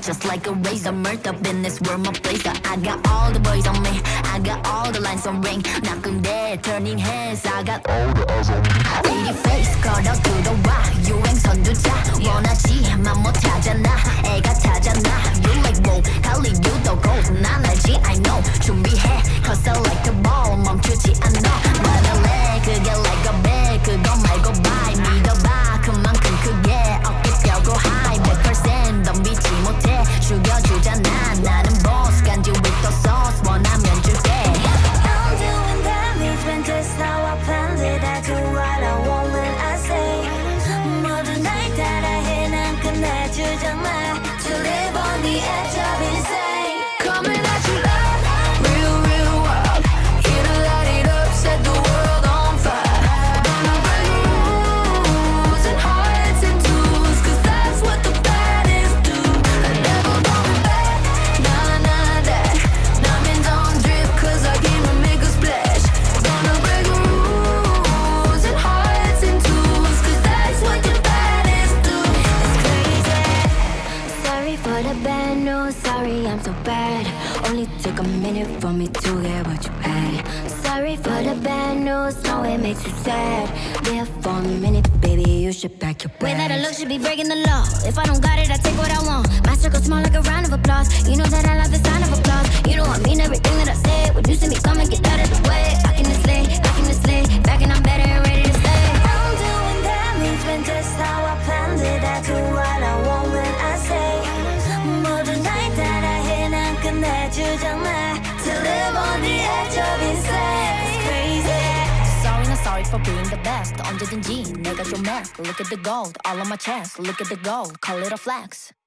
just like a razor. Murked up in this world, my blazer. I got all the boys on me, I got all the lines on ring. 나쁜데 turning heads, I got all the eyes on me. Pretty face 걸어 들어와 유행 선두자. 원하지만 못하잖아 애가 타잖아. You like wow, 할리 유도 gold. 난 알지 I know. 준비해 cause I like the ball. 멈추지 않아 말할래 그게 like a bag. 그거 말고 bye 믿어봐 그만큼 크게 어깨 펴고 high 100% 덤비지 못해 죽여주잖아 나는 boss 간지 with the sauce 원하면 줄게. I'm doing damage when just how I planned it. I do what I want when I say 모든 날 따라해 난 끝내주잖아. To live on the edge of insane. Coming at you loud, real, real wild. Here to light it up, set the world on fire. Gonna break rules and hearts and tools, cause that's what the baddest do. I never going back, nah, nah, that. Diamonds on drip, cause I came to make a splash. Gonna break rules and hearts and tools, cause that's what the baddest do. It's crazy. Sorry for the bad news, sorry I'm so bad. Only took a minute for me to get what you had. Sorry for the bad news, no it makes you sad. There for a minute, baby, you should pack your bags. Way that I look should be breaking the law. If I don't got it, I take what I want. My circle small like a round of applause. You know that I love the sound of applause. You know I mean everything that I say. When you see me coming, get out of the way. I can just lay, back and I'm better and ready to stay. I'm doing damage when just how I planned it. I do what I want when I say 모든 날 따라해 난 끝내주잖아. To live on the edge of insane. It's crazy. Sorry, not sorry for being the best. 언제든지 내가 좀 Look at the gold, all on my chest. Look at the gold, call it a flex.